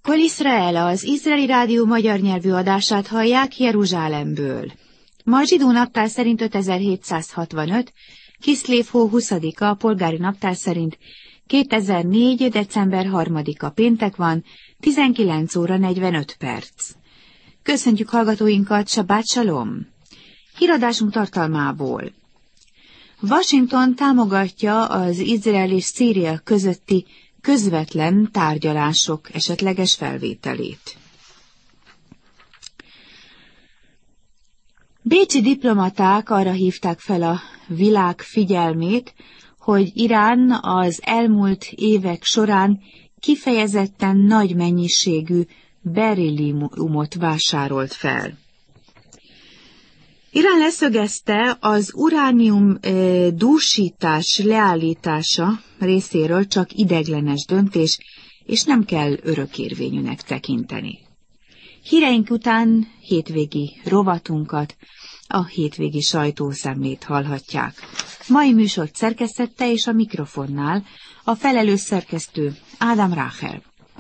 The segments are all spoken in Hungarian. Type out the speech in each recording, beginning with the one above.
Kol Israel, az izraeli rádió magyar nyelvű adását hallják Jeruzsálemből. Ma a zsidó naptár szerint 5765, Kiszlév hó 20-a, polgári naptár szerint 2004. december 3-a péntek van, 19 óra 45 perc. Köszöntjük hallgatóinkat, Sabbat Shalom! Híradásunk tartalmából. Washington támogatja az Izrael és Szíria közötti közvetlen tárgyalások esetleges felvételét. Bécsi diplomaták arra hívták fel a világ figyelmét, hogy Irán az elmúlt évek során kifejezetten nagy mennyiségű berilliumot vásárolt fel. Irán leszögezte, az uránium dúsítás leállítása részéről csak ideiglenes döntés, és nem kell örökérvényűnek tekinteni. Híreink után hétvégi rovatunkat, a hétvégi sajtószemlét hallhatják. Mai műsort szerkesztette és a mikrofonnál a felelős szerkesztő Ádám Ráhel.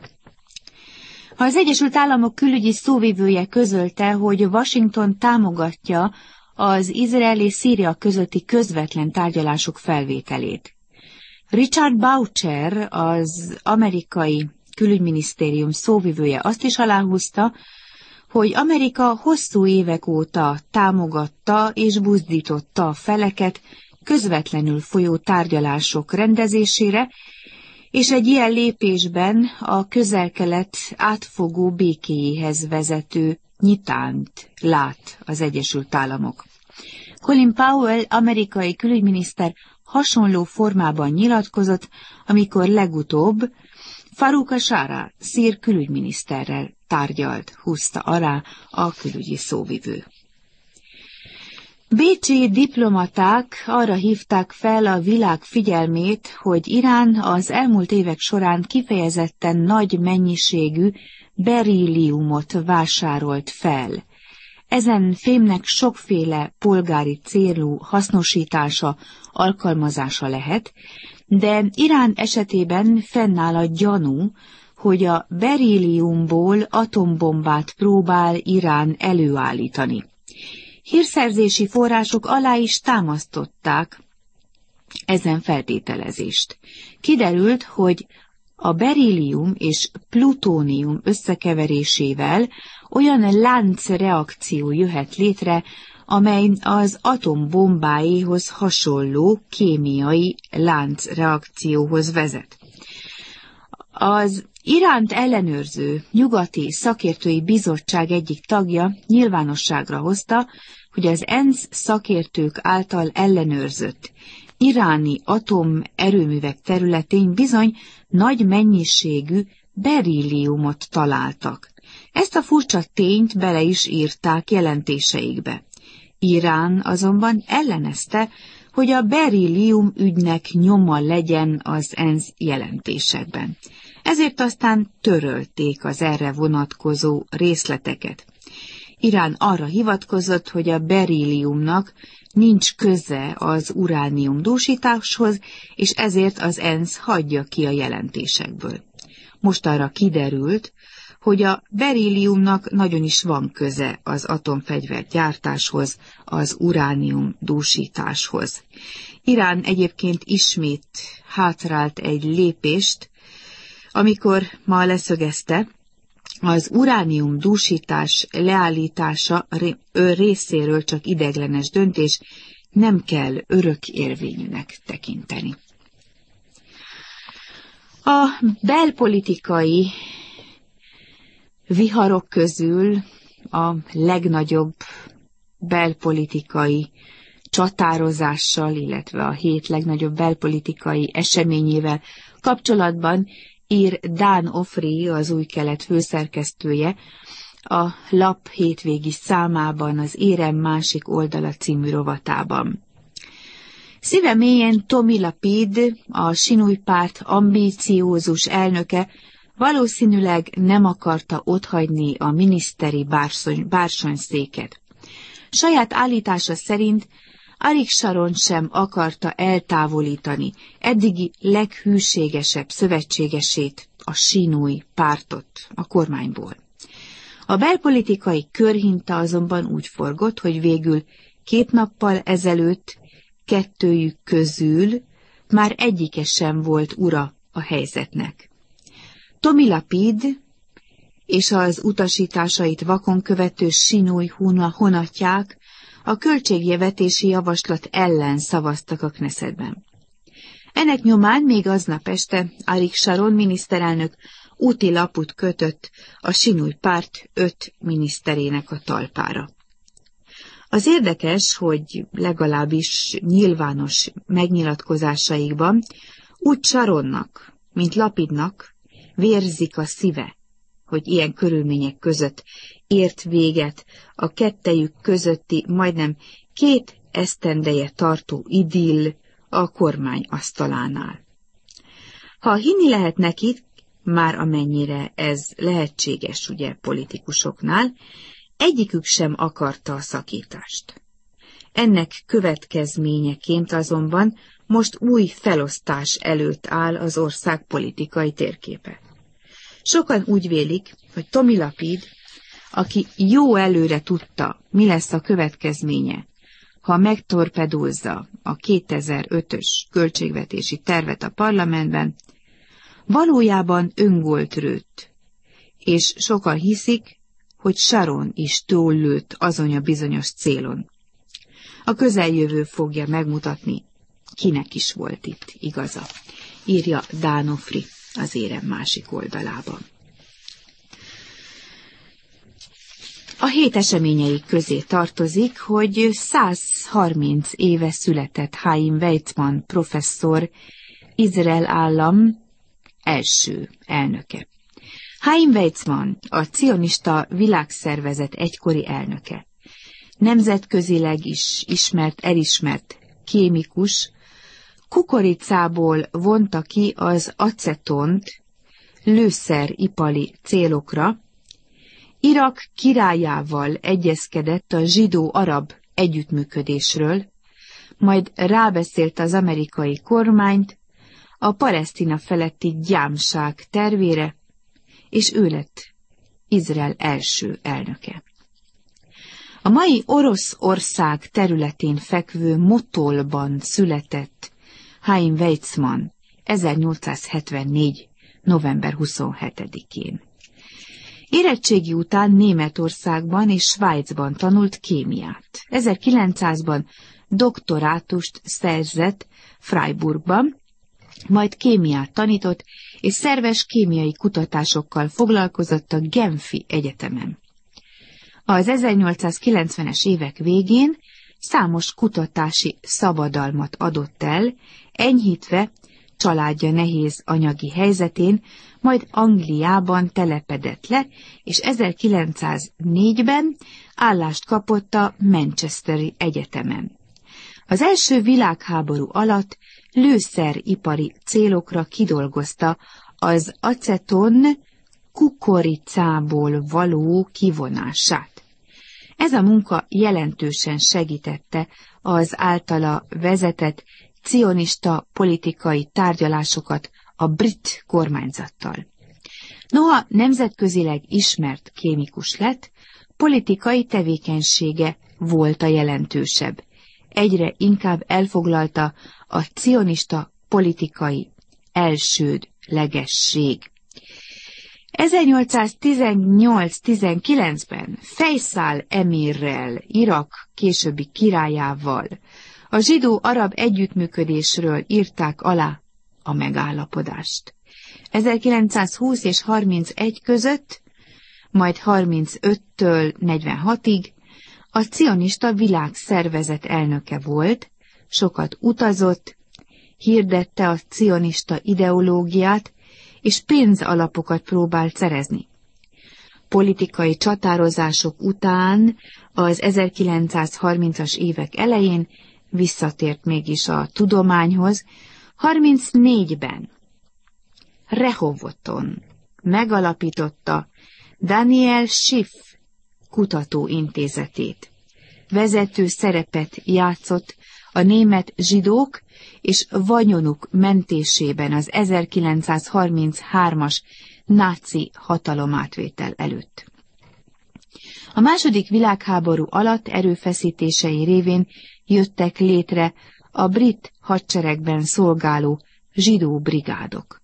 Az Egyesült Államok külügyi szóvivője közölte, hogy Washington támogatja az Izrael és Szíria közötti közvetlen tárgyalások felvételét. Richard Boucher, az amerikai külügyminisztérium szóvivője azt is aláhúzta, hogy Amerika hosszú évek óta támogatta és buzdította a feleket közvetlenül folyó tárgyalások rendezésére, és egy ilyen lépésben a Közel-Kelet átfogó békéjéhez vezető nyitányt lát az Egyesült Államok. Colin Powell, amerikai külügyminiszter hasonló formában nyilatkozott, amikor legutóbb Farouk Shara, szír külügyminiszterrel tárgyalt, húzta alá a külügyi szóvivő. Bécsi diplomaták arra hívták fel a világ figyelmét, hogy Irán az elmúlt évek során kifejezetten nagy mennyiségű berilliumot vásárolt fel. Ezen fémnek sokféle polgári célú hasznosítása, alkalmazása lehet, de Irán esetében fennáll a gyanú, hogy a berilliumból atombombát próbál Irán előállítani. Hírszerzési források alá is támasztották ezen feltételezést. Kiderült, hogy a berillium és plutónium összekeverésével olyan láncreakció jöhet létre, amely az atombombáéhoz hasonló kémiai láncreakcióhoz vezet. Az Iránt ellenőrző nyugati szakértői bizottság egyik tagja nyilvánosságra hozta, hogy az ENSZ szakértők által ellenőrzött iráni atomerőművek területén bizony nagy mennyiségű berilliumot találtak. Ezt a furcsa tényt bele is írták jelentéseikbe. Irán azonban ellenezte, hogy a berillium ügynek nyoma legyen az ENSZ jelentésekben. Ezért aztán törölték az erre vonatkozó részleteket. Irán arra hivatkozott, hogy a berilliumnak nincs köze az uránium dúsításhoz, és ezért az ENSZ hagyja ki a jelentésekből. Most arra kiderült, hogy a berilliumnak nagyon is van köze az atomfegyvergyártáshoz, az uránium dúsításhoz. Irán egyébként ismét hátrált egy lépést, amikor ma leszögezte, az uránium dúsítás leállítása részéről csak ideiglenes döntés, nem kell örökérvényűnek tekinteni. A belpolitikai viharok közül a legnagyobb belpolitikai csatározással, illetve a hét legnagyobb belpolitikai eseményével kapcsolatban ír Dan Ofri, az Új Kelet főszerkesztője, a lap hétvégi számában, az Érem másik oldala című rovatában. Szíve mélyen Tomi Lapid, a Sinúj párt ambíciózus elnöke, valószínűleg nem akarta otthagyni a miniszteri bársonyszéket. Saját állítása szerint Arik Sharon sem akarta eltávolítani eddigi leghűségesebb szövetségesét, a sinui pártot a kormányból. A belpolitikai körhinta azonban úgy forgott, hogy végül 2 nappal ezelőtt kettőjük közül már egyike sem volt ura a helyzetnek. Tomi Lapid és az utasításait vakon követő sinui honatják a költségvetési javaslat ellen szavaztak a Knessetben. Ennek nyomán még aznap este Arik Sharon miniszterelnök úti laput kötött a sinui párt 5 miniszterének a talpára. Az érdekes, hogy legalábbis nyilvános megnyilatkozásaikban úgy Sharonnak, mint Lapidnak vérzik a szíve, hogy ilyen körülmények között ért véget a kettejük közötti majdnem 2 esztendeje tartó idill a kormány asztalánál. Ha hinni lehet nekik, már amennyire ez lehetséges, ugye, politikusoknál, egyikük sem akarta a szakítást. Ennek következményeként azonban most új felosztás előtt áll az ország politikai térképe. Sokan úgy vélik, hogy Tomi Lapid, aki jó előre tudta, mi lesz a következménye, ha megtorpedózza a 2005-ös költségvetési tervet a parlamentben, valójában öngolt rőtt, és sokan hiszik, hogy Sharon is túllőtt azon a bizonyos célon. A közeljövő fogja megmutatni, kinek is volt itt igaza, írja Dánofri az érem másik oldalában. A hét eseményei közé tartozik, hogy 130 éve született Chaim Weizmann professzor, Izrael állam első elnöke. Chaim Weizmann a cionista világszervezet egykori elnöke. Nemzetközileg is elismert kémikus, kukoricából vonta ki az acetont lőszeripari célokra, Irak királyával egyezkedett a zsidó-arab együttműködésről, majd rábeszélt az amerikai kormányt a Palesztina feletti gyámság tervére, és ő lett Izrael első elnöke. A mai Oroszország területén fekvő Motolban született Chaim Weizmann 1874. november 27-én. Érettségi után Németországban és Svájcban tanult kémiát. 1900-ban doktorátust szerzett Freiburgban, majd kémiát tanított, és szerves kémiai kutatásokkal foglalkozott a Genfi Egyetemen. Az 1890-es évek végén számos kutatási szabadalmat adott el, enyhítve családja nehéz anyagi helyzetén, majd Angliában telepedett le, és 1904-ben állást kapott a Manchesteri Egyetemen. Az első világháború alatt lőszeripari célokra kidolgozta az aceton kukoricából való kivonását. Ez a munka jelentősen segítette az általa vezetett cionista politikai tárgyalásokat a brit kormányzattal. Noha nemzetközileg ismert kémikus lett, politikai tevékenysége volt a jelentősebb. Egyre inkább elfoglalta a cionista politikai elsődlegesség. 1818-19-ben Fejszál emirrel, Irak későbbi királyával a zsidó-arab együttműködésről írták alá a megállapodást. 1920 és 31 között, majd 35-től 46-ig a cionista világszervezet elnöke volt, sokat utazott, hirdette a cionista ideológiát, és pénzalapokat próbált szerezni. Politikai csatározások után az 1930-as évek elején visszatért mégis a tudományhoz. 34-ben Rehovoton megalapította Daniel Schiff kutatóintézetét. vezető szerepet játszott a német zsidók és vagyonuk mentésében az 1933-as náci hatalomátvétel előtt. A második világháború alatt erőfeszítései révén jöttek létre a brit hadseregben szolgáló zsidó brigádok.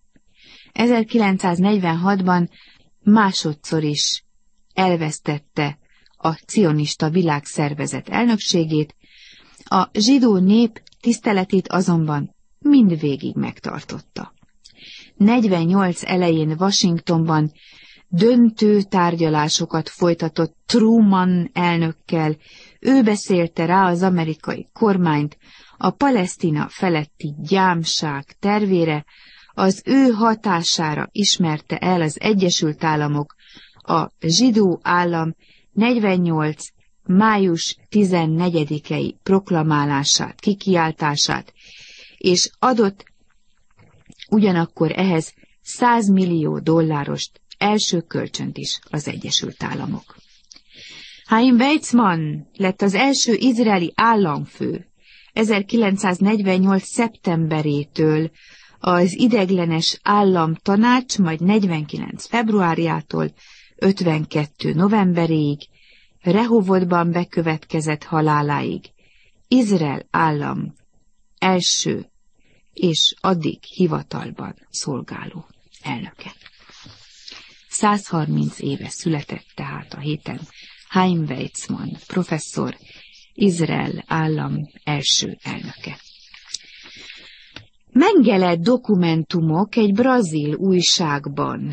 1946-ban másodszor is elvesztette a cionista világszervezet elnökségét, a zsidó nép tiszteletét azonban mindvégig megtartotta. 48 elején Washingtonban döntő tárgyalásokat folytatott Truman elnökkel, ő beszélte rá az amerikai kormányt a Palesztina feletti gyámság tervére, az ő hatására ismerte el az Egyesült Államok a zsidó állam 48. május 14-i proklamálását, kikiáltását, és adott ugyanakkor ehhez $100 millió első kölcsönt is az Egyesült Államok. Chaim Weizmann lett az első izraeli államfő 1948. szeptemberétől, az ideiglenes államtanács, majd 49. februárjától 52. novemberéig, Rehovotban bekövetkezett haláláig Izrael állam első és addig hivatalban szolgáló elnöke. 130 éve született tehát a héten Chaim Weizmann, professzor, Izrael állam első elnöke. Mengele dokumentumok egy brazil újságban.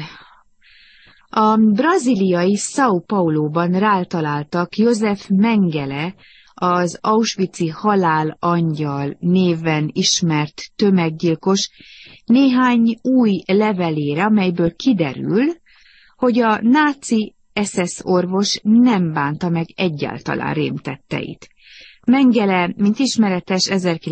A braziliai São Pauloban rátaláltak Joseph Mengele, az auschwitzi halál angyal néven ismert tömeggyilkos néhány új levelére, amelyből kiderül, hogy a náci SS orvos nem bánta meg egyáltalán rémtetteit. Mengele, mint ismeretes,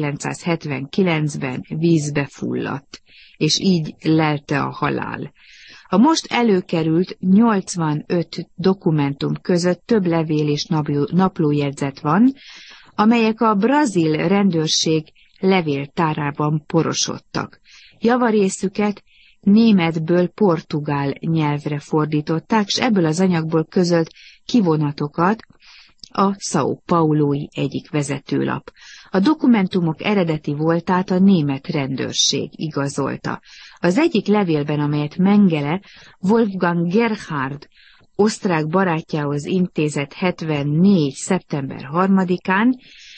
1979-ben vízbe fulladt, és így lelte a halál. A most előkerült 85 dokumentum között több levél és naplójegyzet van, amelyek a brazil rendőrség levéltárában porosodtak. Javarészüket németből portugál nyelvre fordították, és ebből az anyagból közölt kivonatokat a São Paulói egyik vezetőlap. A dokumentumok eredeti voltát a német rendőrség igazolta. Az egyik levélben, amelyet Mengele Wolfgang Gerhard osztrák barátjához intézett 74. szeptember 3-án,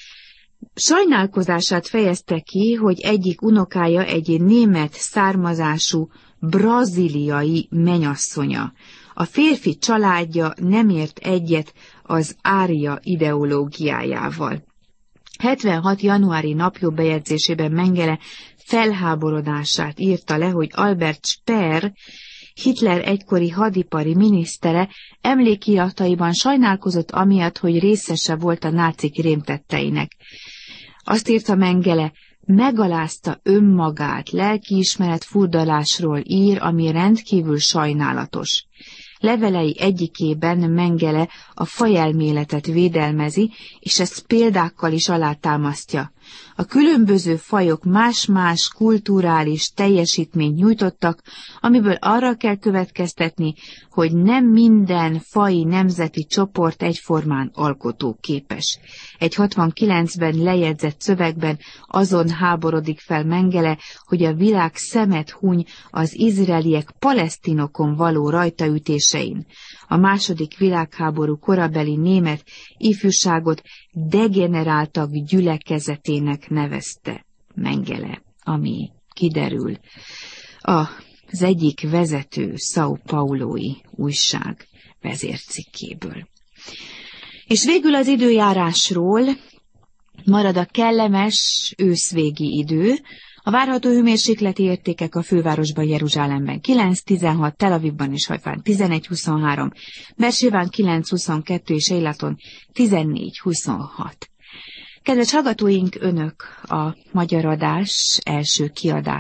sajnálkozását fejezte ki, hogy egyik unokája egy német származású braziliai menyasszonya. A férfi családja nem ért egyet az ária ideológiájával. 76. januári napjóbejegyzésében Mengele felháborodását írta le, hogy Albert Speer, Hitler egykori hadipari minisztere emlékirataiban sajnálkozott amiatt, hogy részese volt a nácik rémtetteinek. Azt írta Mengele, megalázta önmagát, lelkiismeret furdalásról ír, ami rendkívül sajnálatos. Levelei egyikében Mengele a fajelméletet védelmezi, és ezt példákkal is alátámasztja. A különböző fajok más-más kulturális teljesítményt nyújtottak, amiből arra kell következtetni, hogy nem minden faji nemzeti csoport egyformán alkotóképes. Egy 69-ben lejegyzett szövegben azon háborodik fel Mengele, hogy a világ szemet huny az izraeliek palesztinokon való rajtaütésein. A második világháború korabeli német ifjúságot degeneráltak gyülekezetének nevezte Mengele, ami kiderül az egyik vezető São Paulói újság vezércikkéből. És végül az időjárásról marad a kellemes őszvégi idő. A várható hőmérsékleti értékek a fővárosban, Jeruzsálemben 9-16, Tel Avivban és Hajfán 11-23, Bersébán 9-22 és Eilaton 14-26. Kedves hallgatóink, önök a Magyar Adás első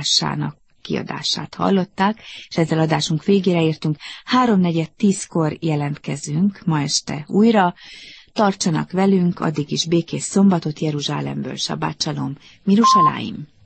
kiadását hallották, és ezzel adásunk végére értünk. 3:40-10-kor jelentkezünk ma este újra. Tartsanak velünk, addig is békés szombatot Jeruzsálemből, Sabbat Shalom, Mirushalayim.